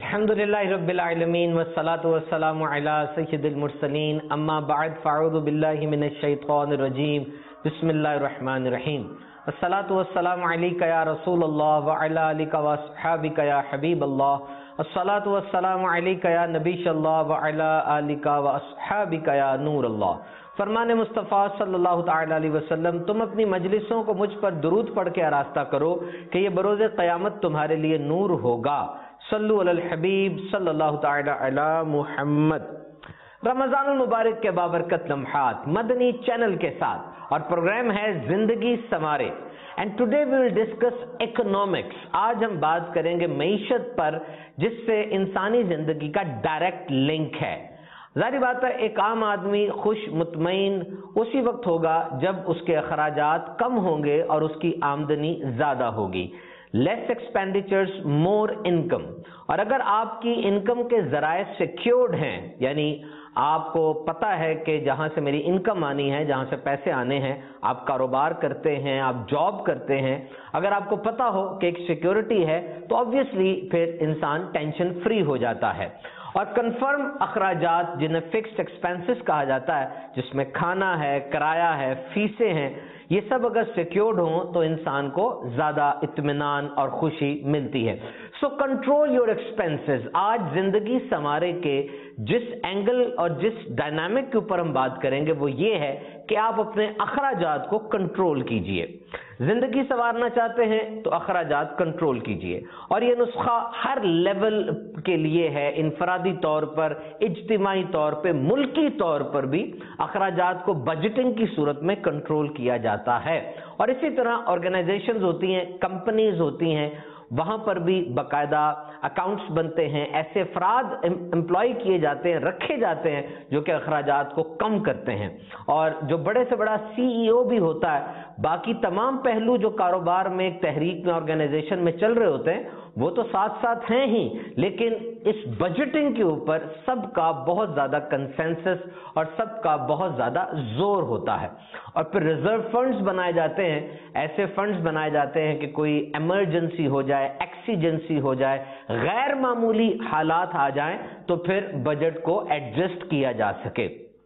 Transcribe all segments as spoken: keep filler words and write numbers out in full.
अल्हम्दुलिल्लाहि रब्बिल आलमीन वस्सलातु वस्सलामु अला सय्यिदिल मुरसलीन अम्मा बअद फ़अऊज़ु बिल्लाहि मिनश शैतानिर रजीम बिस्मिल्लाहिर रहमानिर रहीम अस्सलातु वस्सलामु अलैका या रसूलल्लाह व अला आलिका व अस्हाबिका या हबीबल्लाह अस्सलातु वस्सलामु अलैका या नबीयल्लाह व अला आलिका व अस्हाबिका या नूरल्लाह। फरमान मुस्तफ़ा सल्लल्लाहु तआला अलैहि वसल्लम, तुम अपनी मजलिसों को मुझ पर दुरूद पढ़ के आरास्ता करो कि ये बरोज़ क़यामत तुम्हारे लिए नूर होगा। सल्लु अलल हबीब सल्लल्लाहु तआला अला मुहम्मद। रमज़ानुल मुबारक के बाबरकत लम्हात मदनी चैनल के साथ, और प्रोग्राम है जिंदगी संवारे। And today we will discuss economics. आज हम बात करेंगे मईशत पर, जिससे इंसानी जिंदगी का डायरेक्ट लिंक है। जाहिर बात है, एक आम आदमी खुश मुतमईन उसी वक्त होगा जब उसके अखराजात कम होंगे और उसकी आमदनी ज्यादा होगी। Less expenditures more income. और अगर आपकी इनकम के जराए सिक्योर्ड हैं, यानी आपको पता है कि जहां से मेरी इनकम आनी है, जहां से पैसे आने हैं, आप कारोबार करते हैं, आप जॉब करते हैं, अगर आपको पता हो कि एक सिक्योरिटी है, तो ऑब्वियसली फिर इंसान टेंशन फ्री हो जाता है। और कंफर्म अखराजात, जिन्हें फिक्स्ड एक्सपेंसेस कहा जाता है, जिसमें खाना है, किराया है, फीसें हैं, ये सब अगर सिक्योर्ड हों तो इंसान को ज्यादा इत्मीनान और खुशी मिलती है। So control your expenses. आज जिंदगी संवारे के जिस एंगल और जिस डायनामिक के ऊपर हम बात करेंगे वो ये है कि आप अपने अखराजात को कंट्रोल कीजिए। जिंदगी संवारना चाहते हैं तो अखराजात कंट्रोल कीजिए। और ये नुस्खा हर लेवल के लिए है, इनफरादी तौर पर, इज्तिमाई तौर पर, मुल्की तौर पर भी अखराजात को बजटिंग की सूरत में कंट्रोल किया जाता है। और इसी तरह ऑर्गेनाइजेशंस होती हैं, कंपनीज होती हैं, वहां पर भी बाकायदा अकाउंट्स बनते हैं, ऐसे अफराद एम्प्लॉय किए जाते हैं, रखे जाते हैं जो कि अखराजात को कम करते हैं। और जो बड़े से बड़ा सीईओ भी होता है, बाकी तमाम पहलू जो कारोबार में, एक तहरीक में, ऑर्गेनाइजेशन में चल रहे होते हैं, वो तो साथ साथ हैं ही, लेकिन इस बजटिंग के ऊपर सबका बहुत ज्यादा कंसेंसस और सबका बहुत ज्यादा जोर होता है। और फिर रिजर्व फंड्स बनाए जाते हैं, ऐसे फंड्स बनाए जाते हैं कि कोई इमरजेंसी हो जाए, एक्सीजेंसी हो जाए, गैर मामूली हालात आ जाएं, तो फिर बजट को एडजस्ट किया जा सके।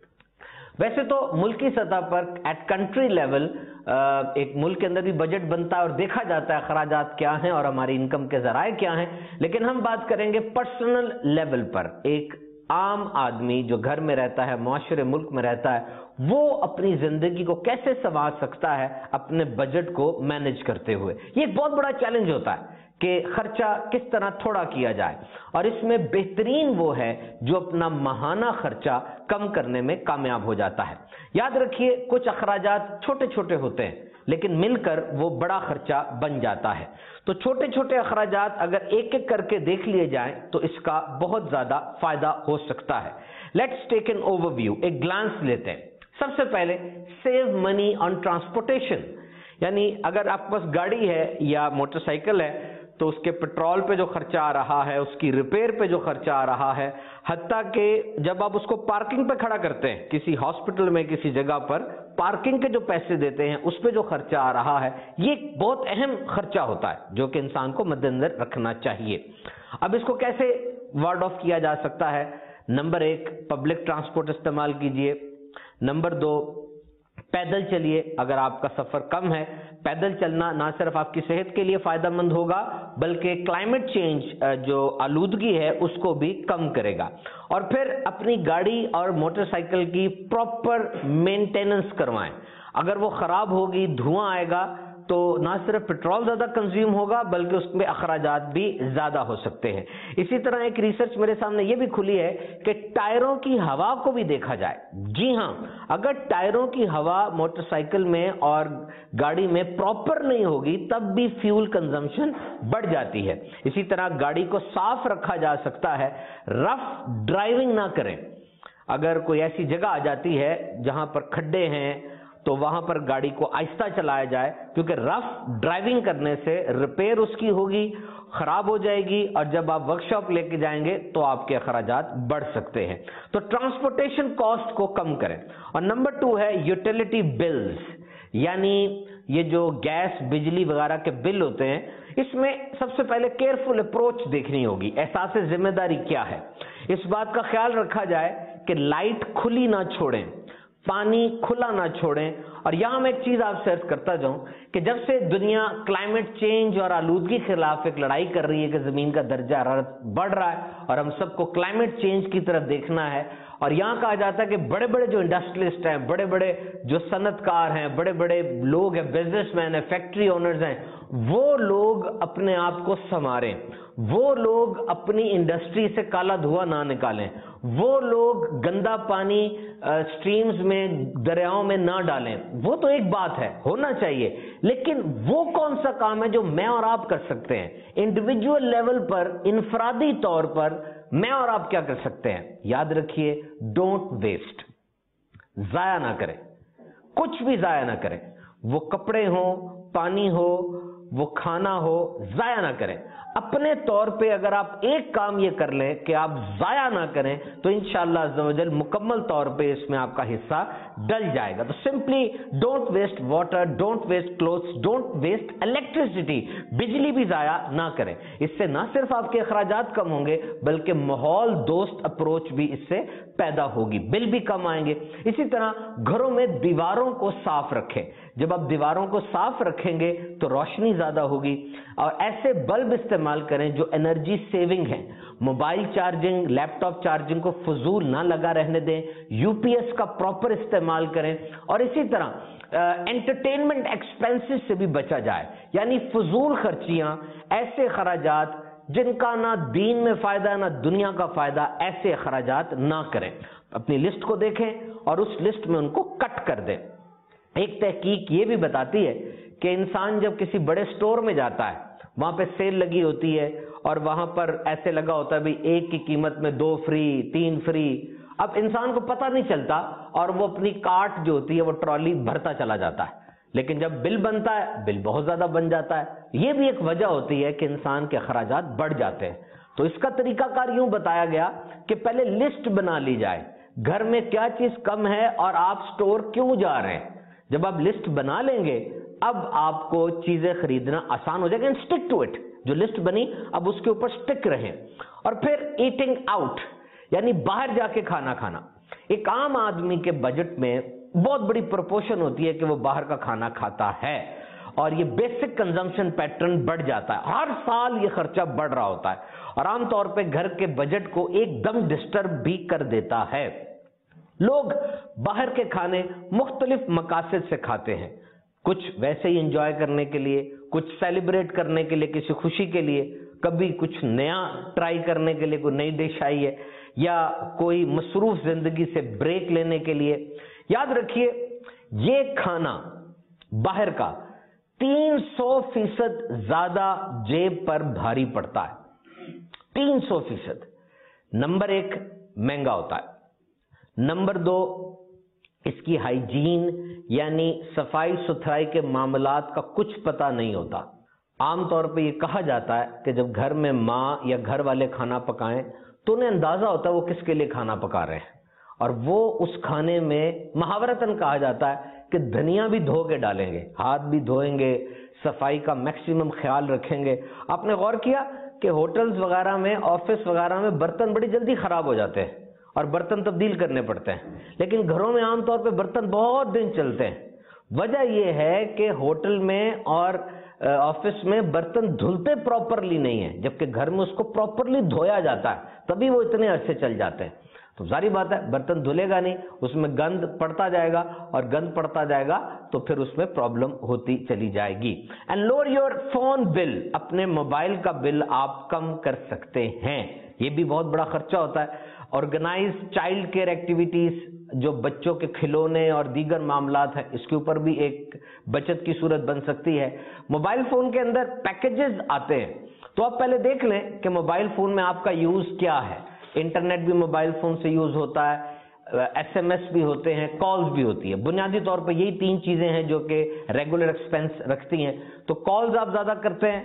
वैसे तो मुल्की सतह पर एट कंट्री लेवल एक मुल्क के अंदर भी बजट बनता है और देखा जाता है अखराजात क्या हैं और हमारी इनकम के जराए क्या हैं, लेकिन हम बात करेंगे पर्सनल लेवल पर। एक आम आदमी जो घर में रहता है, मुआशरे मुल्क में रहता है, वो अपनी जिंदगी को कैसे संवार सकता है अपने बजट को मैनेज करते हुए। ये एक बहुत बड़ा चैलेंज होता है कि खर्चा किस तरह थोड़ा किया जाए, और इसमें बेहतरीन वो है जो अपना माहाना खर्चा कम करने में कामयाब हो जाता है। याद रखिए, कुछ अखराजात छोटे छोटे होते हैं लेकिन मिलकर वो बड़ा खर्चा बन जाता है। तो छोटे छोटे अखराजात अगर एक एक करके देख लिए जाएं तो इसका बहुत ज्यादा फायदा हो सकता है। लेट्स टेक एन ओवरव्यू, एक ग्लांस लेते हैं। सबसे पहले, सेव मनी ऑन ट्रांसपोर्टेशन। यानी अगर आपके पास गाड़ी है या मोटरसाइकिल है तो उसके पेट्रोल पे जो खर्चा आ रहा है, उसकी रिपेयर पे जो खर्चा आ रहा है, हत्ता कि जब आप उसको पार्किंग पे खड़ा करते हैं, किसी हॉस्पिटल में, किसी जगह पर पार्किंग के जो पैसे देते हैं उस पे जो खर्चा आ रहा है, ये बहुत अहम खर्चा होता है जो कि इंसान को मद्देनजर रखना चाहिए। अब इसको कैसे वार्ड ऑफ किया जा सकता है? नंबर एक, पब्लिक ट्रांसपोर्ट इस्तेमाल कीजिए। नंबर दो, पैदल चलिए। अगर आपका सफर कम है, पैदल चलना ना सिर्फ आपकी सेहत के लिए फायदेमंद होगा बल्कि क्लाइमेट चेंज जो आलूदगी है उसको भी कम करेगा। और फिर अपनी गाड़ी और मोटरसाइकिल की प्रॉपर मेंटेनेंस करवाएं। अगर वो खराब होगी, धुआं आएगा, तो ना सिर्फ पेट्रोल ज्यादा कंज्यूम होगा बल्कि उसमें अखराजात भी ज्यादा हो सकते हैं। इसी तरह एक रिसर्च मेरे सामने ये भी खुली है कि टायरों की हवा को भी देखा जाए। जी हाँ, अगर टायरों की हवा मोटरसाइकिल में और गाड़ी में प्रॉपर नहीं होगी तब भी फ्यूल कंजम्पशन बढ़ जाती है। इसी तरह गाड़ी को साफ रखा जा सकता है, रफ ड्राइविंग ना करें। अगर कोई ऐसी जगह आ जाती है जहां पर खड्डे हैं तो वहां पर गाड़ी को आहिस्ता चलाया जाए, क्योंकि रफ ड्राइविंग करने से रिपेयर उसकी होगी, खराब हो जाएगी, और जब आप वर्कशॉप लेके जाएंगे तो आपके अखराजात बढ़ सकते हैं। तो ट्रांसपोर्टेशन कॉस्ट को कम करें। और नंबर टू है यूटिलिटी बिल्स। یعنی یہ جو گیس بجلی وغیرہ کے بل ہوتے ہیں، اس میں سب سے پہلے کیئرفل اپروچ دیکھنی ہوگی. احساس ذمہ داری کیا ہے؟ اس بات کا خیال رکھا جائے کہ لائٹ کھلی نہ چھوڑیں، پانی کھلا نہ چھوڑیں. اور یہاں میں ایک چیز آپ سے عرض کرتا جاؤں کہ جب سے دنیا کلائمیٹ چینج اور آلودگی کے خلاف ایک لڑائی کر رہی ہے کہ زمین کا درجہ حرارت بڑھ رہا ہے اور ہم سب کو کلائمیٹ چینج کی طرف دیکھنا ہے، اور یہاں کہا جاتا ہے کہ بڑے بڑے جو انڈسٹریلسٹ ہیں، بڑے بڑے جو صنعت کار ہیں، بڑے بڑے لوگ ہیں، بزنس مین ہیں، فیکٹری اونرز ہیں، وہ لوگ اپنے آپ کو سنواریں، وہ لوگ اپنی انڈسٹری سے کالا دھواں نہ نکالیں، وہ لوگ گندا پانی سٹریمز میں، دریاؤں میں نہ ڈالیں. وہ تو ایک بات ہے، ہونا چاہیے، لیکن وہ کون سا کام ہے جو میں اور آپ کر سکتے ہیں انڈیویجول لیول پر، انفرادی طور پر میں اور آپ کیا کر سکتے ہیں؟ یاد رکھیے، ڈونٹ ویسٹ، ضائع نہ کریں، کچھ بھی ضائع نہ کریں. وہ کپڑے ہوں، پانی ہو، وہ کھانا ہو، ضائع نہ کریں. اپنے طور پہ اگر آپ ایک کام یہ کر لیں کہ آپ ضائع نہ کریں تو انشاءاللہ عز و جل مکمل طور پہ اس میں آپ کا حصہ ڈل جائے گا. تو simply don't waste water, don't waste clothes, don't waste electricity. بجلی بھی ضائع نہ کریں. اس سے نہ صرف آپ کے اخراجات کم ہوں گے بلکہ ماحول دوست اپروچ بھی اس سے پیدا ہوگی، بل بھی کم آئیں گے. اسی طرح گھروں میں دیواروں کو صاف رکھیں. جب آپ دیواروں کو صاف رکھیں گے تو روشنی زیادہ ہوگی. اور ایسے بلب استعمال کریں جو انرجی سیونگ ہیں. Mobile charging, laptop charging کو فضول نہ لگا رہنے دیں. یو پی ایس کا پراپر استعمال کریں. اور اسی طرح انٹرٹینمنٹ ایکسپینسز سے بھی بچا جائے، یعنی فضول خرچیاں، ایسے اخراجات جن کا نہ دین میں فائدہ نہ دنیا کا فائدہ، ایسے اخراجات نہ کریں. اپنی لسٹ کو دیکھیں اور اس لسٹ میں ان کو کٹ کر دیں. ایک تحقیق یہ بھی بتاتی ہے کہ انسان جب کسی بڑے سٹور میں جاتا ہے، وہاں پہ سیل لگی ہوتی ہے اور وہاں پر ایسے لگا ہوتا ہے بھی ایک کی قیمت میں دو فری، تین فری. اب انسان کو پتہ نہیں چلتا اور وہ اپنی کارٹ جو ہوتی ہے وہ ٹرالی بھرتا چلا جاتا ہے، لیکن جب بل بنتا ہے بل بہت زیادہ بن جاتا ہے. یہ بھی ایک وجہ ہوتی ہے کہ انسان کے اخراجات بڑھ جاتے ہیں. تو اس کا طریقہ کار یوں بتایا گیا کہ پہلے لسٹ بنا لی جائے، گھر میں کیا چیز کم ہے اور آپ سٹور کیوں جا رہے ہیں. جب آپ لسٹ بنا لیں گے اب آپ کو چیزیں خریدنا آسان ہو جائے گا. اسٹک ٹو اٹ، جو لسٹ بنی اب اس کے اوپر اسٹک رہیں. اور پھر ایٹنگ آؤٹ، یعنی باہر جا کے کھانا کھانا. ایک عام آدمی کے بجٹ میں بہت بڑی پروپورشن ہوتی ہے کہ وہ باہر کا کھانا کھاتا ہے، اور یہ بیسک کنزمپشن پیٹرن بڑھ جاتا ہے. ہر سال یہ خرچہ بڑھ رہا ہوتا ہے اور عام طور پہ گھر کے بجٹ کو ایک دم ڈسٹرب بھی کر دیتا ہے. لوگ باہر کے کھانے مختلف مقاصد سے کھاتے ہیں. کچھ ویسے ہی انجوائے کرنے کے لیے، کچھ سیلیبریٹ کرنے کے لیے، کسی خوشی کے لیے، کبھی کچھ نیا ٹرائی کرنے کے لیے، کوئی نئی ڈش آئی ہے، یا کوئی مصروف زندگی سے بریک لینے کے لیے. یاد رکھیے یہ کھانا باہر کا تین سو فیصد زیادہ جیب پر بھاری پڑتا ہے. تین سو فیصد. نمبر ایک، مہنگا ہوتا ہے. نمبر دو، اس کی ہائیجین یعنی صفائی ستھرائی کے معاملات کا کچھ پتہ نہیں ہوتا. عام طور پہ یہ کہا جاتا ہے کہ جب گھر میں ماں یا گھر والے کھانا پکائیں تو انہیں اندازہ ہوتا ہے وہ کس کے لیے کھانا پکا رہے ہیں، اور وہ اس کھانے میں محاورتاً کہا جاتا ہے کہ دھنیا بھی دھو کے ڈالیں گے، ہاتھ بھی دھوئیں گے، صفائی کا میکسیمم خیال رکھیں گے. آپ نے غور کیا کہ ہوٹلز وغیرہ میں، آفس وغیرہ میں برتن بڑی جلدی خراب ہو جاتے ہیں اور برتن تبدیل کرنے پڑتے ہیں، لیکن گھروں میں عام طور پہ برتن بہت دن چلتے ہیں. وجہ یہ ہے کہ ہوٹل میں اور آفس میں برتن دھلتے پراپرلی نہیں ہیں، جبکہ گھر میں اس کو پراپرلی دھویا جاتا ہے، تبھی وہ اتنے عرصے چل جاتے ہیں. تو ظاہری بات ہے برتن دھلے گا نہیں، اس میں گند پڑتا جائے گا، اور گند پڑتا جائے گا تو پھر اس میں پرابلم ہوتی چلی جائے گی. And lower your phone bill, اپنے موبائل کا بل آپ کم کر سکتے ہیں. یہ بھی بہت بڑا خرچہ ہوتا ہے. آرگنائز چائلڈ کیئر ایکٹیویٹیز، جو بچوں کے کھلونے اور دیگر معاملات ہیں، اس کے اوپر بھی ایک بچت کی صورت بن سکتی ہے. موبائل فون کے اندر پیکیجز آتے ہیں، تو آپ پہلے دیکھ لیں کہ موبائل فون میں آپ کا یوز کیا ہے. انٹرنیٹ بھی موبائل فون سے یوز ہوتا ہے، ایس ایم ایس بھی ہوتے ہیں، کالز بھی ہوتی ہے. بنیادی طور پہ یہی تین چیزیں ہیں جو کہ ریگولر ایکسپینس رکھتی ہیں. تو کالز آپ زیادہ کرتے ہیں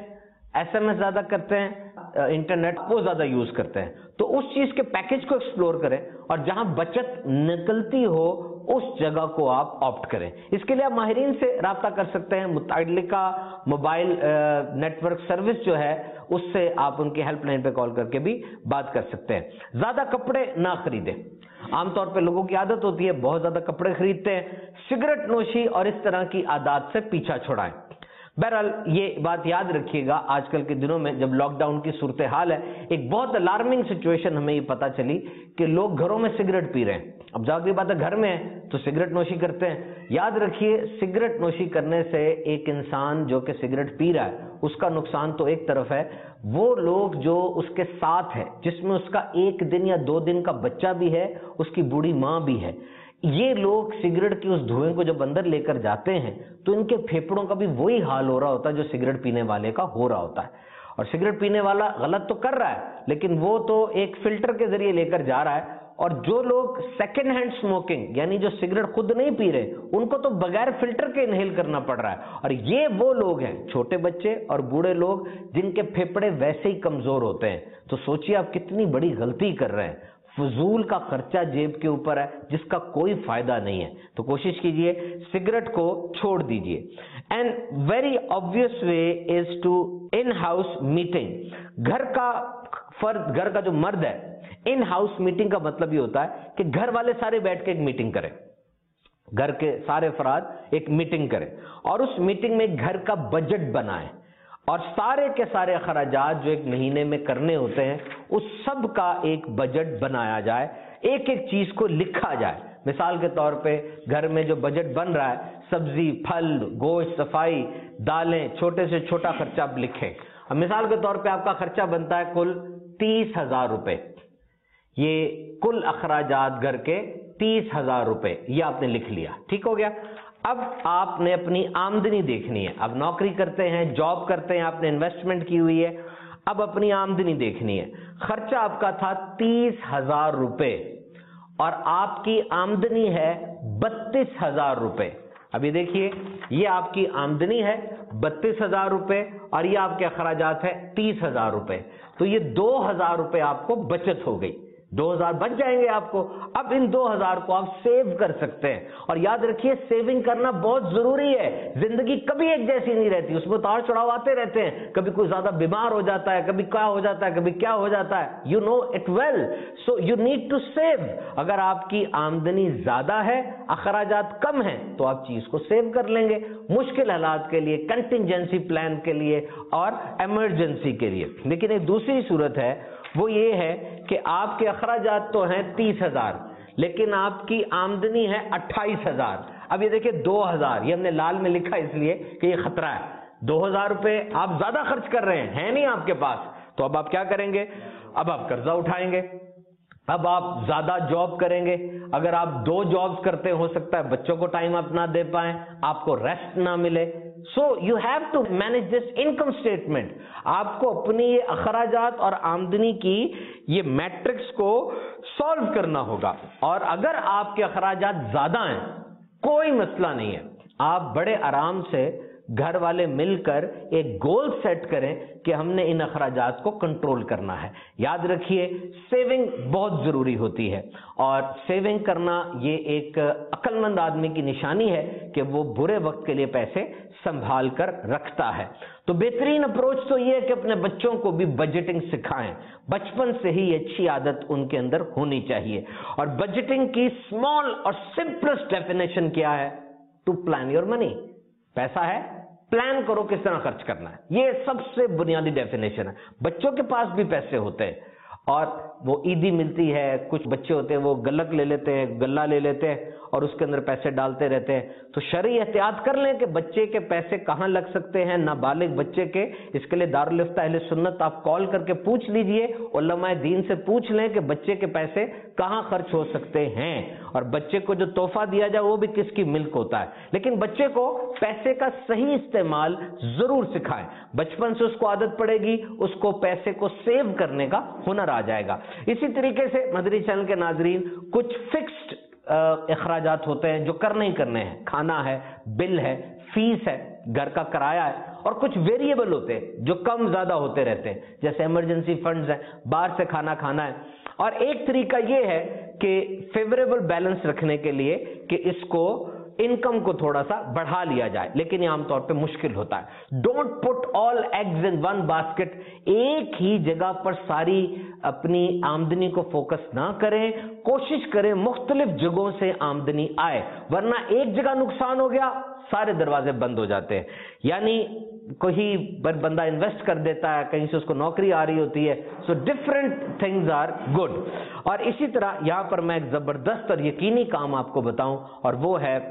ایس ایم ایس زیادہ کرتے ہیں, انٹرنیٹ وہ زیادہ یوز کرتے ہیں. تو اس چیز کے پیکج کو ایکسپلور کریں اور جہاں بچت نکلتی ہو اس جگہ کو آپ آپٹ کریں. اس کے لیے آپ ماہرین سے رابطہ کر سکتے ہیں. متعلقہ موبائل نیٹ ورک سروس جو ہے اس سے آپ ان کی ہیلپ لائن پہ کال کر کے بھی بات کر سکتے ہیں. زیادہ کپڑے نہ خریدیں. عام طور پہ لوگوں کی عادت ہوتی ہے بہت زیادہ کپڑے خریدتے ہیں. سگریٹ نوشی اور اس طرح کی عادات سے پیچھا چھڑائیں. بہرحال یہ بات یاد رکھیے گا, آج کل کے دنوں میں جب لاک ڈاؤن کی صورتحال ہے, ایک بہت الارمنگ سچویشن ہمیں یہ پتا چلی کہ لوگ گھروں میں سگریٹ پی رہے ہیں. اب ظاہر بات ہے گھر میں ہے تو سگریٹ نوشی کرتے ہیں. یاد رکھیے سگریٹ نوشی کرنے سے ایک انسان جو کہ سگریٹ پی رہا ہے اس کا نقصان تو ایک طرف ہے, وہ لوگ جو اس کے ساتھ ہے جس میں اس کا ایک دن یا دو دن کا بچہ بھی ہے, اس کی بوڑھی ماں بھی ہے, یہ لوگ سگریٹ کی اس دھوئیں کو جب اندر لے کر جاتے ہیں تو ان کے پھیپھڑوں کا بھی وہی حال ہو رہا ہوتا ہے جو سگریٹ پینے والے کا ہو رہا ہوتا ہے. اور سگریٹ پینے والا غلط تو کر رہا ہے لیکن وہ تو ایک فلٹر کے ذریعے لے کر جا رہا ہے, اور جو لوگ سیکنڈ ہینڈ سموکنگ یعنی جو سگریٹ خود نہیں پی رہے ان کو تو بغیر فلٹر کے انہیل کرنا پڑ رہا ہے. اور یہ وہ لوگ ہیں چھوٹے بچے اور بوڑھے لوگ جن کے پھیپھڑے ویسے ہی کمزور ہوتے ہیں. تو سوچئے آپ کتنی بڑی غلطی کر رہے ہیں. فضول کا خرچہ جیب کے اوپر ہے جس کا کوئی فائدہ نہیں ہے. تو کوشش کیجئے سگریٹ کو چھوڑ دیجئے. And very obvious way is to in house meeting. گھر کا فرد, گھر کا جو مرد ہے, ان ہاؤس میٹنگ کا مطلب یہ ہوتا ہے کہ گھر والے سارے بیٹھ کے ایک میٹنگ کریں, گھر کے سارے افراد ایک میٹنگ کریں اور اس میٹنگ میں گھر کا بجٹ بنائیں اور سارے کے سارے اخراجات جو ایک مہینے میں کرنے ہوتے ہیں اس سب کا ایک بجٹ بنایا جائے, ایک ایک چیز کو لکھا جائے. مثال کے طور پہ گھر میں جو بجٹ بن رہا ہے, سبزی, پھل, گوشت, صفائی, دالیں, چھوٹے سے چھوٹا خرچہ آپ لکھیں. اب مثال کے طور پہ آپ کا خرچہ بنتا ہے کل تیس ہزار روپے, یہ کل اخراجات گھر کے تیس ہزار روپے, یہ آپ نے لکھ لیا, ٹھیک ہو گیا. اب آپ نے اپنی آمدنی دیکھنی ہے. اب نوکری کرتے ہیں, جاب کرتے ہیں, آپ نے انویسٹمنٹ کی ہوئی ہے, اب اپنی آمدنی دیکھنی ہے. خرچہ آپ کا تھا تیس ہزار روپے اور آپ کی آمدنی ہے بتیس ہزار روپے. ابھی دیکھیے یہ آپ کی آمدنی ہے بتیس ہزار روپے اور یہ آپ کے اخراجات ہے تیس ہزار روپے. تو یہ دو ہزار روپے آپ کو بچت ہو گئی, دو ہزار بچ جائیں گے آپ کو. اب ان دو ہزار کو آپ سیو کر سکتے ہیں. اور یاد رکھیے سیونگ کرنا بہت ضروری ہے. زندگی کبھی ایک جیسی نہیں رہتی, اس میں اتار چڑھاؤ آتے رہتے ہیں. کبھی کوئی زیادہ بیمار ہو جاتا ہے, کبھی کیا ہو جاتا ہے, کبھی کیا ہو جاتا ہے. You know it well, so you need to save. اگر آپ کی آمدنی زیادہ ہے, اخراجات کم ہیں, تو آپ چیز کو سیو کر لیں گے مشکل حالات کے لیے, کنٹینجنسی پلان کے لیے اور ایمرجنسی کے لیے. لیکن ایک دوسری صورت ہے, وہ یہ ہے کہ آپ کے اخراجات تو ہیں تیس ہزار لیکن آپ کی آمدنی ہے اٹھائیس ہزار. اب یہ دیکھیں دو ہزار, یہ ہم نے لال میں لکھا اس لیے کہ یہ خطرہ ہے. دو ہزار روپے آپ زیادہ خرچ کر رہے ہیں, ہے نہیں آپ کے پاس, تو اب آپ کیا کریں گے؟ اب آپ قرضہ اٹھائیں گے, اب آپ زیادہ جاب کریں گے. اگر آپ دو جابز کرتے ہیں, ہو سکتا ہے بچوں کو ٹائم آپ نہ دے پائیں, آپ کو ریسٹ نہ ملے. So you have to manage this income statement. آپ کو اپنی یہ اخراجات اور آمدنی کی یہ میٹرکس کو سالو کرنا ہوگا. اور اگر آپ کے اخراجات زیادہ ہیں, کوئی مسئلہ نہیں ہے, آپ بڑے آرام سے گھر والے مل کر ایک گول سیٹ کریں کہ ہم نے ان اخراجات کو کنٹرول کرنا ہے. یاد رکھیے سیونگ بہت ضروری ہوتی ہے, اور سیونگ کرنا یہ ایک عقل مند آدمی کی نشانی ہے کہ وہ برے وقت کے لیے پیسے سنبھال کر رکھتا ہے. تو بہترین اپروچ تو یہ ہے کہ اپنے بچوں کو بھی بجٹنگ سکھائیں. بچپن سے ہی اچھی عادت ان کے اندر ہونی چاہیے. اور بجٹنگ کی اسمال اور سمپلسٹ ڈیفینیشن کیا ہے؟ To plan your money. پیسہ ہے, پلان کرو کس طرح خرچ کرنا ہے. یہ سب سے بنیادی ڈیفینیشن ہے. بچوں کے پاس بھی پیسے ہوتے ہیں اور وہ عیدی ملتی ہے, کچھ بچے ہوتے ہیں وہ گلک لے لیتے ہیں, گلہ لے لیتے ہیں اور اس کے اندر پیسے ڈالتے رہتے ہیں. تو شرعی احتیاط کر لیں کہ بچے کے پیسے کہاں لگ سکتے ہیں, نابالغ بچے کے. اس کے لیے دارالفتہ اہل سنت آپ کال کر کے پوچھ لیجئے, علماء دین سے پوچھ لیں کہ بچے کے پیسے کہاں خرچ ہو سکتے ہیں. اور بچے کو جو تحفہ دیا جائے وہ بھی کس کی ملک ہوتا ہے. لیکن بچے کو پیسے کا صحیح استعمال ضرور سکھائیں. بچپن سے اس کو عادت پڑے گی, اس کو پیسے کو سیو کرنے کا ہنر آ جائے گا. اسی طریقے سے مدری چینل کے ناظرین, کچھ فکسڈ اخراجات ہوتے ہیں جو کرنے ہی کرنے ہیں. کھانا ہے, بل ہے, فیس ہے, گھر کا کرایہ ہے, اور کچھ ویریبل ہوتے ہیں جو کم زیادہ ہوتے رہتے ہیں، جیسے ایمرجنسی فنڈز ہیں، باہر سے کھانا کھانا ہے. اور ایک طریقہ یہ ہے کہ فیوریبل بیلنس رکھنے کے لیے کہ اس کو انکم کو تھوڑا سا بڑھا لیا جائے، لیکن یہ عام طور پہ مشکل ہوتا ہے. Don't put all eggs in one basket. ایک ہی جگہ پر ساری اپنی آمدنی کو فوکس نہ کریں، کوشش کریں مختلف جگہوں سے آمدنی آئے، ورنہ ایک جگہ نقصان ہو گیا سارے دروازے بند ہو جاتے ہیں. یعنی کوئی بندہ انویسٹ کر دیتا ہے، کہیں سے اس کو نوکری آ رہی ہوتی ہے. So different things are good. اور اسی طرح یہاں پر میں ایک زبردست اور یقینی کام آپ کو بتاؤں، اور وہ ہے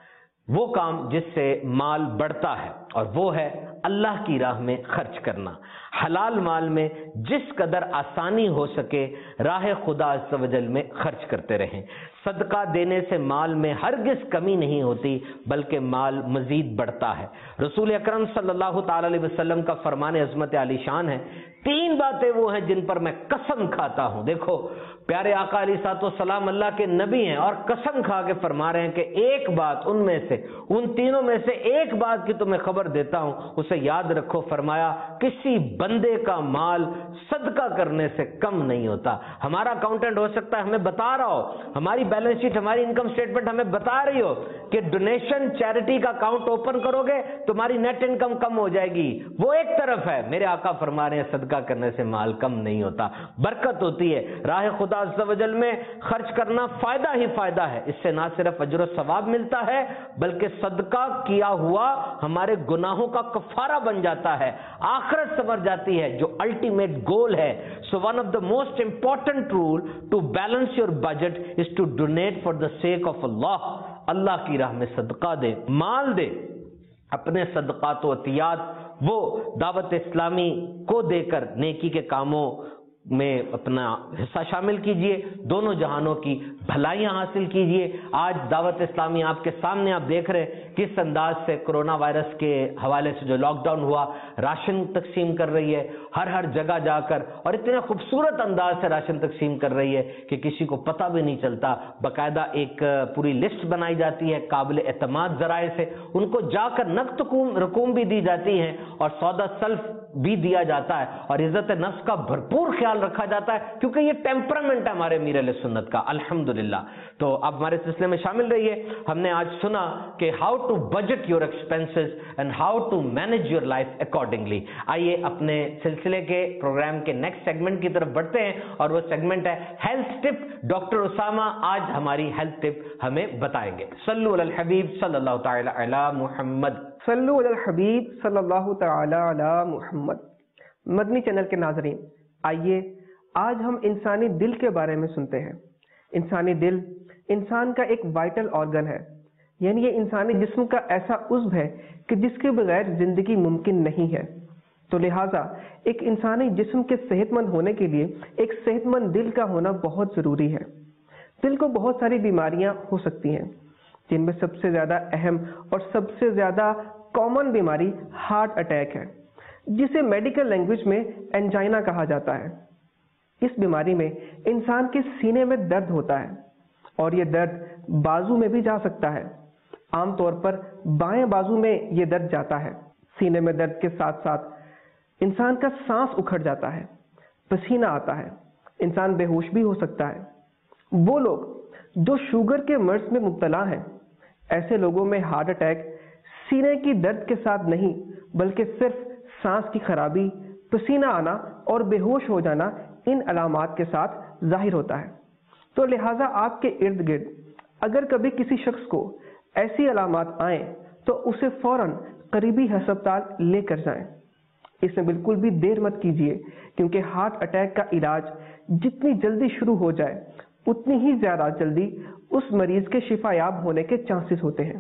وہ کام جس سے مال بڑھتا ہے، اور وہ ہے اللہ کی راہ میں خرچ کرنا. حلال مال میں جس قدر آسانی ہو سکے راہ خدا عز و جل میں خرچ کرتے رہیں. صدقہ دینے سے مال میں ہرگز کمی نہیں ہوتی بلکہ مال مزید بڑھتا ہے. رسول اکرم صلی اللہ تعالی علیہ وسلم کا فرمان عظمت عالی شان ہے، تین باتیں وہ ہیں جن پر میں قسم کھاتا ہوں. دیکھو پیارے آقا علیہ الصلوۃ والسلام اللہ کے نبی ہیں اور قسم کھا کے فرما رہے ہیں کہ ایک بات ان میں سے، ان تینوں میں سے ایک بات کی تمہیں خبر دیتا ہوں، اسے یاد رکھو. فرمایا کسی بندے کا مال صدقہ کرنے سے کم نہیں ہوتا. ہمارا اکاؤنٹنٹ ہو سکتا ہے ہمیں بتا رہا ہو، ہماری بیلنس شیٹ، ہماری انکم سٹیٹمنٹ ہمیں بتا رہی ہو کہ ڈونیشن چیریٹی کا اکاؤنٹ اوپن کرو گے تمہاری نیٹ انکم کم ہو جائے گی، وہ ایک طرف ہے. میرے آقا فرما رہے ہیں صدقہ کرنے سے مال کم نہیں ہوتا، برکت ہوتی ہے. راہ خدا عز و جل میں خرچ کرنا فائدہ ہی فائدہ ہے. اس سے نہ صرف اجر و ثواب ملتا ہے بلکہ صدقہ کیا ہوا ہمارے گناہوں کا کفارہ بن جاتا ہے، آخرت سنور جاتی ہے جو الٹیمیٹ گول ہے. So one of the most important rule to balance your budget is to donate for the sake of Allah. Allah کی راہ میں صدقہ دے، مال دے. اپنے صدقات و عطیات وہ دعوت اسلامی کو دے کر نیکی کے کاموں میں اپنا حصہ شامل کیجئے، دونوں جہانوں کی بھلائیاں حاصل کیجئے. آج دعوت اسلامی آپ کے سامنے آپ دیکھ رہے ہیں کس انداز سے کرونا وائرس کے حوالے سے جو لاک ڈاؤن ہوا راشن تقسیم کر رہی ہے ہر ہر جگہ جا کر، اور اتنے خوبصورت انداز سے راشن تقسیم کر رہی ہے کہ کسی کو پتہ بھی نہیں چلتا. باقاعدہ ایک پوری لسٹ بنائی جاتی ہے قابل اعتماد ذرائع سے، ان کو جا کر نقد رقوم بھی دی جاتی ہیں اور سودا سلف بھی دیا جاتا ہے، اور عزت نفس کا بھرپور خیال رکھا جاتا ہے کیونکہ یہ ٹیمپرامنٹ ہے ہمارے امیر اہل سنت کا الحمدللہ. تو آپ ہمارے سلسلے میں شامل رہیے. ہم نے آج سنا کہ how to budget your expenses and how to manage your life accordingly. آئیے اپنے سلسلے کے پروگرام کے نیکسٹ سیگمنٹ کی طرف بڑھتے ہیں، اور وہ سیگمنٹ ہے ہیلتھ ٹپ. ڈاکٹر اسامہ آج ہماری ہیلتھ ٹپ ہمیں بتائیں گے. صلو علی الحبیب صلی اللہ تعالی علی محمد. صلو علی الحبیب صلی اللہ تعالی علی محمد. مدنی چینل کے ناظرین، آئیے آج ہم انسانی دل کے بارے میں سنتے ہیں. انسانی دل انسان کا ایک وائٹل آرگن ہے، یعنی یہ انسانی جسم کا ایسا عضو ہے کہ جس کے بغیر زندگی ممکن نہیں ہے. تو لہٰذا ایک انسانی جسم کے صحت مند ہونے کے لیے ایک صحت مند دل کا ہونا بہت ضروری ہے. دل کو بہت ساری بیماریاں ہو سکتی ہیں، جن میں سب سے زیادہ اہم اور سب سے زیادہ کامن بیماری ہارٹ اٹیک ہے، جسے میڈیکل لینگویج میں انجائنا کہا جاتا ہے. اس بیماری میں انسان کے سینے میں درد ہوتا ہے، اور یہ درد بازو میں بھی جا سکتا ہے. عام طور پر بائیں بازو میں یہ درد جاتا ہے. سینے میں درد کے ساتھ ساتھ انسان کا سانس اکھڑ جاتا ہے، پسینہ آتا ہے، انسان بے ہوش بھی ہو سکتا ہے. وہ لوگ جو شوگر کے مرض میں مبتلا ہیں، ایسے لوگوں میں ہارٹ اٹیک سینے کی درد کے ساتھ نہیں بلکہ صرف سانس کی خرابی، پسینہ آنا اور بے ہوش ہو جانا ان علامات کے ساتھ ظاہر ہوتا ہے. تو لہٰذا آپ کے ارد گرد اگر کبھی کسی شخص کو ایسی علامات آئیں تو اسے فوراً قریبی ہسپتال لے کر جائیں. اس میں بالکل بھی دیر مت کیجیے، کیونکہ ہارٹ اٹیک کا علاج جتنی جلدی شروع ہو جائے اتنی ہی زیادہ جلدی اس مریض کے شفا یاب ہونے کے چانسز ہوتے ہیں.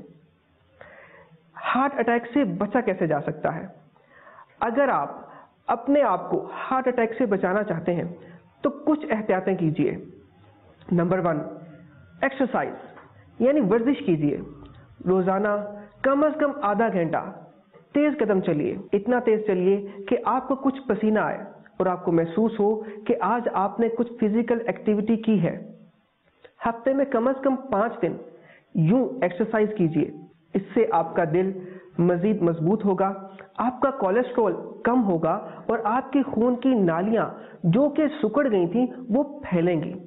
ہارٹ اٹیک سے بچا کیسے جا سکتا ہے؟ اگر آپ اپنے آپ کو ہارٹ اٹیک سے بچانا چاہتے ہیں تو کچھ احتیاطیں کیجیے. نمبر ون، ایکسرسائز یعنی ورزش کیجیے. روزانہ کم از کم آدھا گھنٹہ تیز قدم چلیے. اتنا تیز چلیے کہ آپ کو کچھ پسینہ آئے اور آپ کو محسوس ہو کہ آج آپ نے کچھ فزیکل ایکٹیویٹی کی ہے. ہفتے میں کم از کم پانچ دن یوں ایکسرسائز کیجیے. اس سے آپ کا دل مزید مضبوط ہوگا، آپ کا کولیسٹرول کم ہوگا اور آپ کے خون کی نالیاں جو کہ سکڑ گئی تھیں وہ پھیلیں گی۔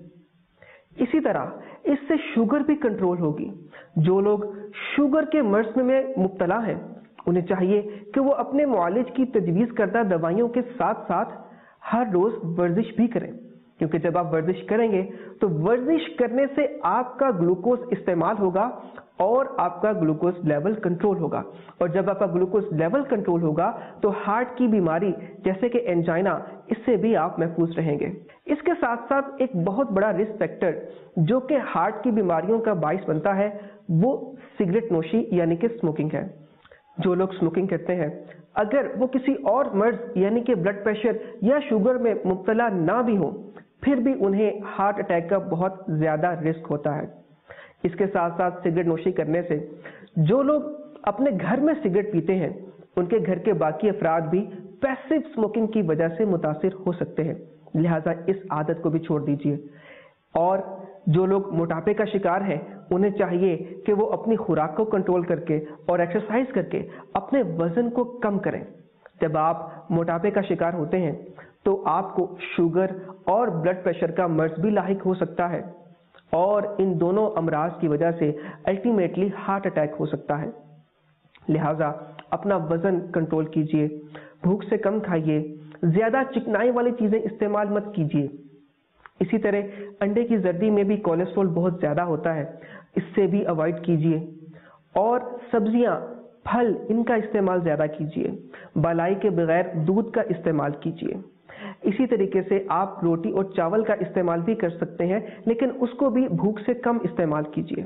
اسی طرح اس سے شوگر بھی کنٹرول ہوگی۔ جو لوگ شوگر کے مرض میں مبتلا ہیں انہیں چاہیے کہ وہ اپنے معالج کی تجویز کردہ دوائیوں کے ساتھ ساتھ ہر روز ورزش بھی کریں، کیونکہ جب آپ ورزش کریں گے تو ورزش کرنے سے آپ کا گلوکوز استعمال ہوگا اور آپ کا گلوکوز لیول کنٹرول ہوگا، اور جب آپ کا گلوکوز لیول کنٹرول ہوگا تو ہارٹ کی بیماری جیسے کہ انجائنا اس سے بھی آپ محفوظ رہیں گے۔ اس کے ساتھ ساتھ ایک بہت بڑا رسک فیکٹر جو کہ ہارٹ کی بیماریوں کا باعث بنتا ہے وہ سگریٹ نوشی یعنی کہ اسموکنگ ہے۔ جو لوگ اسموکنگ کرتے ہیں اگر وہ کسی اور مرض یعنی کہ بلڈ پریشر یا شوگر میں مبتلا نہ بھی ہوں پھر بھی انہیں ہارٹ اٹیک کا بہت زیادہ رسک ہوتا ہے۔ اس کے ساتھ ساتھ سگریٹ نوشی کرنے سے جو لوگ اپنے گھر میں سگریٹ پیتے ہیں ان کے گھر کے باقی افراد بھی پیسو اسموکنگ کی وجہ سے متاثر ہو سکتے ہیں، لہٰذا اس عادت کو بھی چھوڑ دیجیے۔ اور جو لوگ موٹاپے کا شکار ہیں انہیں چاہیے کہ وہ اپنی خوراک کو کنٹرول کر کے اور ایکسرسائز کر کے اپنے وزن کو کم کریں۔ جب آپ موٹاپے کا شکار ہوتے ہیں تو آپ کو شوگر اور بلڈ پریشر کا مرض بھی لاحق ہو سکتا ہے، اور ان دونوں امراض کی وجہ سے الٹیمیٹلی ہارٹ اٹیک ہو سکتا ہے۔ لہٰذا اپنا وزن کنٹرول کیجیے، بھوک سے کم کھائیے، زیادہ چکنائی والی چیزیں استعمال مت کیجیے۔ اسی طرح انڈے کی زردی میں بھی کولیسٹرول بہت زیادہ ہوتا ہے، اس سے بھی اوائڈ کیجیے، اور سبزیاں پھل ان کا استعمال زیادہ کیجیے، بالائی کے بغیر دودھ کا استعمال کیجیے۔ اسی طریقے سے آپ روٹی اور چاول کا استعمال بھی کر سکتے ہیں لیکن اس کو بھی بھوک سے کم استعمال کیجیے۔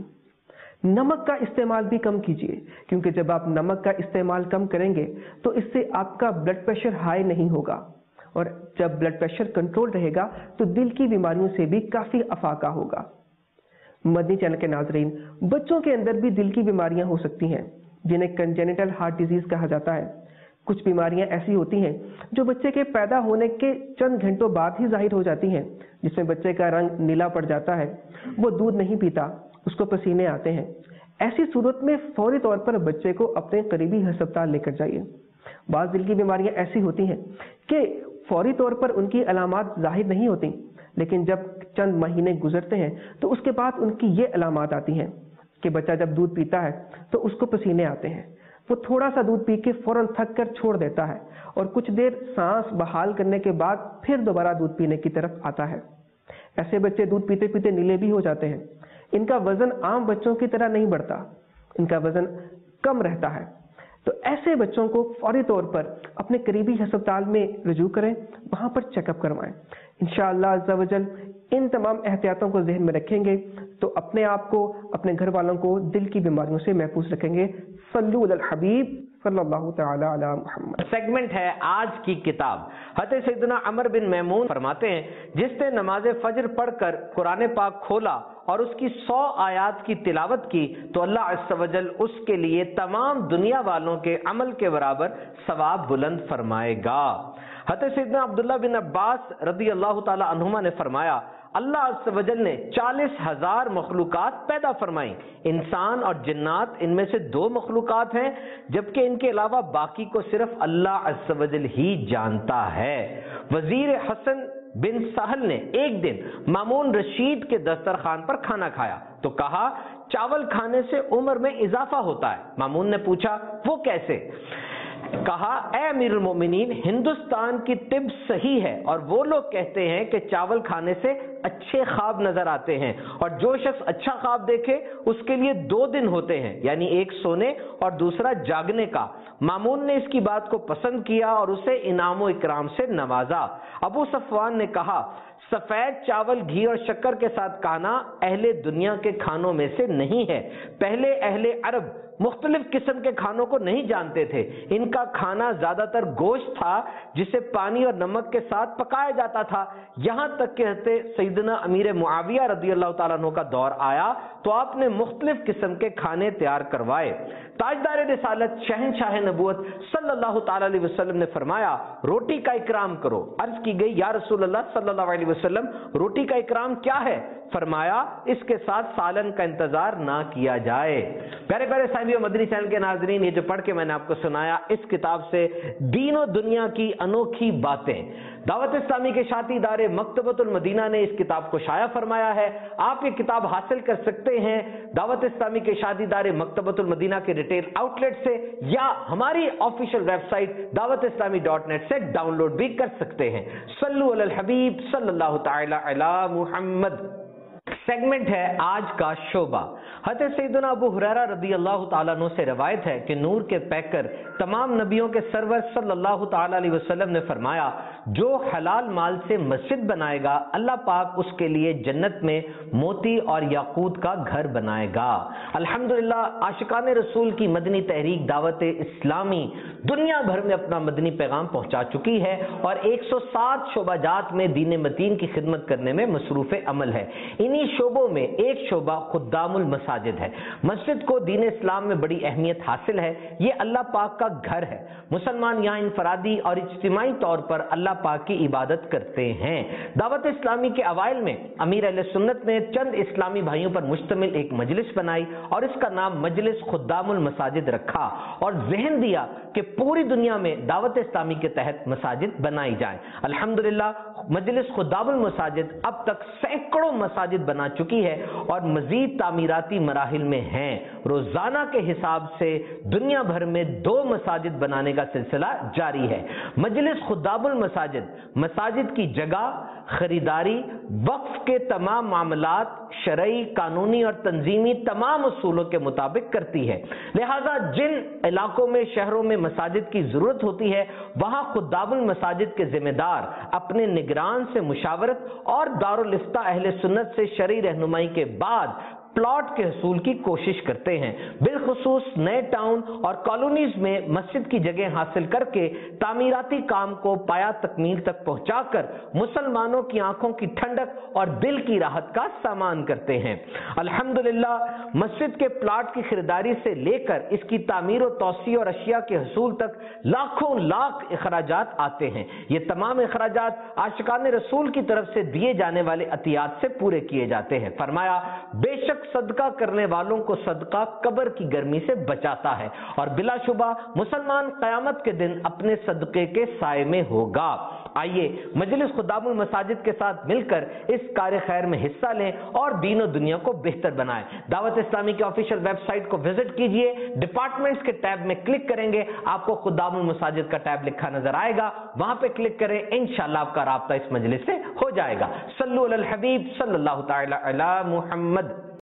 نمک کا استعمال بھی کم کیجیے، کیونکہ جب آپ نمک کا استعمال کم کریں گے تو اس سے آپ کا بلڈ پریشر ہائی نہیں ہوگا، اور جب بلڈ پریشر کنٹرول رہے گا تو دل کی بیماریوں سے بھی کافی افاقہ ہوگا۔ مدنی چینل کے ناظرین، بچوں کے اندر بھی دل کی بیماریاں ہو سکتی ہیں جنہیں کنجینیٹل ہارٹ ڈیزیز کہا جاتا ہے۔ کچھ بیماریاں ایسی ہوتی ہیں جو بچے کے پیدا ہونے کے چند گھنٹوں بعد ہی ظاہر ہو جاتی ہیں، جس میں بچے کا رنگ نیلا پڑ جاتا ہے، وہ دودھ نہیں پیتا، اس کو پسینے آتے ہیں۔ ایسی صورت میں فوری طور پر بچے کو اپنے قریبی ہسپتال لے کر جائیے۔ بعض دل کی بیماریاں ایسی ہوتی ہیں کہ فوری طور پر ان کی علامات ظاہر نہیں ہوتی، لیکن جب چند مہینے گزرتے ہیں تو اس کے بعد ان کی یہ علامات آتی ہیں کہ بچہ جب دودھ پیتا ہے تو اس کو پسینے آتے ہیں، وہ تھوڑا سا دودھ پی کے فوراً تھک کر چھوڑ دیتا ہے، اور کچھ دیر سانس بحال کرنے کے بعد پھر دوبارہ دودھ پینے کی طرف آتا ہے۔ ایسے بچے دودھ پیتے پیتے نیلے بھی ہو جاتے ہیں۔ ان کا وزن عام بچوں کی طرح نہیں بڑھتا، ان کا وزن کم رہتا ہے۔ تو ایسے بچوں کو فوری طور پر اپنے قریبی ہسپتال میں رجوع کریں، وہاں پر چیک اپ کروائیں۔ انشاءاللہ عز و جل ان تمام احتیاطوں کو ذہن میں رکھیں گے تو اپنے آپ کو، اپنے گھر والوں کو دل کی بیماریوں سے محفوظ رکھیں گے۔ صلو علی الحبیب صلی اللہ تعالی علی محمد۔ سیگمنٹ ہے آج کی کتاب۔ حضرت سیدنا عمر بن میمون فرماتے ہیں، جس نے نماز فجر پڑھ کر قرآن پاک کھولا اور اس کی سو آیات کی تلاوت کی تو اللہ عز و جل اس کے لیے تمام دنیا والوں کے عمل کے برابر ثواب بلند فرمائے گا۔ حضرت سیدنا عبداللہ بن عباس رضی اللہ تعالی عنہما نے فرمایا، اللہ عز و جل نے چالیس ہزار مخلوقات پیدا فرمائیں، انسان اور جنات ان میں سے دو مخلوقات ہیں، جبکہ ان کے علاوہ باقی کو صرف اللہ عز و جل ہی جانتا ہے۔ وزیر حسن بن سہل نے ایک دن مامون رشید کے دسترخوان پر کھانا کھایا تو کہا، چاول کھانے سے عمر میں اضافہ ہوتا ہے۔ مامون نے پوچھا، وہ کیسے؟ کہا، اے امیر المومنین، ہندوستان کی طب صحیح ہے اور وہ لوگ کہتے ہیں کہ چاول کھانے سے اچھے خواب نظر آتے ہیں، اور جو شخص اچھا خواب دیکھے اس کے لیے دو دن ہوتے ہیں، یعنی ایک سونے اور دوسرا جاگنے کا۔ مامون نے اس کی بات کو پسند کیا اور اسے انعام و اکرام سے نوازا۔ ابو صفوان نے کہا، سفید چاول گھی اور شکر کے ساتھ کھانا اہل دنیا کے کھانوں میں سے نہیں ہے۔ پہلے اہل عرب مختلف قسم کے کھانوں کو نہیں جانتے تھے، ان کا کھانا زیادہ تر گوشت تھا جسے پانی اور نمک کے ساتھ پکایا جاتا تھا، یہاں تک کہ سید سیدنا امیر معاویہ رضی اللہ تعالیٰ عنہ کا دور آیا تو آپ نے مختلف قسم کے کھانے تیار کروائے۔ تاجدار رسالت شہنشاہ نبوت صلی اللہ تعالیٰ علیہ وسلم نے فرمایا روٹی کا اکرام کرو۔ عرض کی گئی یا رسول اللہ صلی اللہ علیہ وسلم روٹی کا اکرام کیا ہے؟ فرمایا اس کے ساتھ سالن کا انتظار نہ کیا جائے۔ پیارے پیارے سامعین مدنی چینل کے ناظرین، یہ جو پڑھ کے میں نے آپ کو سنایا اس کتاب سے دین و دنیا کی انوکھی باتیں، دعوت اسلامی کے شاطی ادارے مکتبۃ المدینہ نے اس کتاب کو شائع فرمایا ہے۔ آپ یہ کتاب حاصل کر سکتے ہیں دعوت اسلامی کے شاطی ادارے مکتبۃ المدینہ کے ریٹیل آؤٹ لیٹ سے، یا ہماری official website Dawat Islami dot net سے ڈاؤن لوڈ بھی کر سکتے ہیں۔ صلو علی الحبیب صلی اللہ تعالی علی محمد۔ سیگمنٹ ہے آج کا شعبہ۔ حضرت سیدنا ابو ہریرہ رضی اللہ تعالیٰ عنہ سے روایت ہے کہ نور کے پیکر تمام نبیوں کے سرور صلی اللہ تعالیٰ علیہ وسلم نے فرمایا جو حلال مال سے مسجد بنائے گا اللہ پاک اس کے لیے جنت میں موتی اور یاقوت کا گھر بنائے گا۔ الحمدللہ عاشقان رسول کی مدنی تحریک دعوت اسلامی دنیا بھر میں اپنا مدنی پیغام پہنچا چکی ہے اور ایک سو سات شعبہ جات میں دین متین کی خدمت کرنے میں مصروف عمل ہے۔ انہی شعبوں میں ایک شعبہ خدام المساجد ہے۔ مسجد کو دین اسلام میں بڑی اہمیت حاصل ہے، یہ اللہ پاک کا گھر ہے۔ مسلمان یہاں انفرادی اور اجتماعی طور پر اللہ پاک کی عبادت کرتے ہیں۔ دعوت اسلامی کے اوائل میں امیر اہل سنت نے چند اسلامی بھائیوں پر مشتمل ایک مجلس بنائی اور اس کا نام مجلس خدام المساجد رکھا اور ذہن دیا کہ پوری دنیا میں دعوت اسلامی کے تحت مساجد بنائی جائیں۔ الحمدللہ مجلس خدام المساجد اب تک سینکڑوں مساجد بنا چکی ہے اور مزید تعمیراتی مراحل میں ہیں۔ روزانہ کے حساب سے دنیا بھر میں دو مساجد بنانے کا سلسلہ جاری ہے۔ مجلس خدام المساجد مساجد کی جگہ، خریداری، وقف کے تمام معاملات شرعی، قانونی اور تنظیمی تمام اصولوں کے مطابق کرتی ہے، لہذا جن علاقوں میں شہروں میں مساجد کی ضرورت ہوتی ہے وہاں خدام المساجد کے ذمہ دار اپنے نگران سے مشاورت اور دارالفتہ اہل سنت سے شرعی رہنمائی کے بعد پلاٹ کے حصول کی کوشش کرتے ہیں۔ بالخصوص نئے ٹاؤن اور کالونیز میں مسجد کی جگہ حاصل کر کے تعمیراتی کام کو پایا تکمیل تک پہنچا کر مسلمانوں کی آنکھوں کی ٹھنڈک اور دل کی راحت کا سامان کرتے ہیں۔ الحمدللہ مسجد کے پلاٹ کی خریداری سے لے کر اس کی تعمیر و توسیع اور اشیاء کے حصول تک لاکھوں لاکھ اخراجات آتے ہیں۔ یہ تمام اخراجات عاشقان رسول کی طرف سے دیے جانے والے عطیات سے پورے کیے جاتے ہیں۔ فرمایا بے شک صدقہ کرنے والوں کو صدقہ قبر کی گرمی سے بچاتا ہے اور بلا شبہ مسلمان قیامت کے دن اپنے صدقے کے سائے میں ہوگا۔ آئیے مجلس خدام المساجد کے ساتھ مل کر اس کار خیر میں حصہ لیں اور دین و دنیا کو بہتر بنائیں۔ دعوت اسلامی کی آفیشیل ویب سائٹ کو وزٹ کیجئے، ڈپارٹمنٹس کے ٹیب میں کلک کریں گے آپ کو خدام المساجد کا ٹیب لکھا نظر آئے گا، وہاں پہ کلک کریں، انشاءاللہ آپ کا رابطہ اس مجلس سے ہو جائے گا۔ صلو علی الحبیب صلی اللہ تعالی علی محمد۔